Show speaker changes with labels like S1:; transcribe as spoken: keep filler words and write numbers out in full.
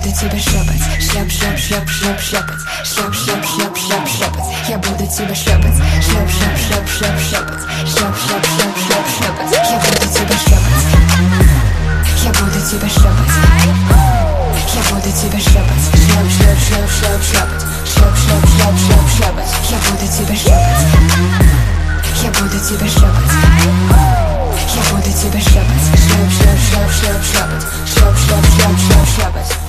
S1: буду тебя шлепать, шлеп, шлеп, шлеп, шлеп, шлепать, шлеп, шлеп, шлеп, шлеп, шлепать. Я буду тебя шлепать, шлеп, шлеп, шлеп, шлеп, шлепать, шлеп, шлеп, шлеп, шлеп, шлепать. Я буду тебя шлепать, я буду тебя шлепать, я буду тебя шлепать, шлеп, шлеп, шлеп, шлеп, шлепать, шлеп, шлеп, шлеп, шлеп, шлепать. Я буду тебя шлепать, я буду тебя шлепать, я буду тебя шлепать, шлеп, шлеп, шлеп, шлеп, шлепать, шлеп, шлеп, шлеп, шлеп, шлепать.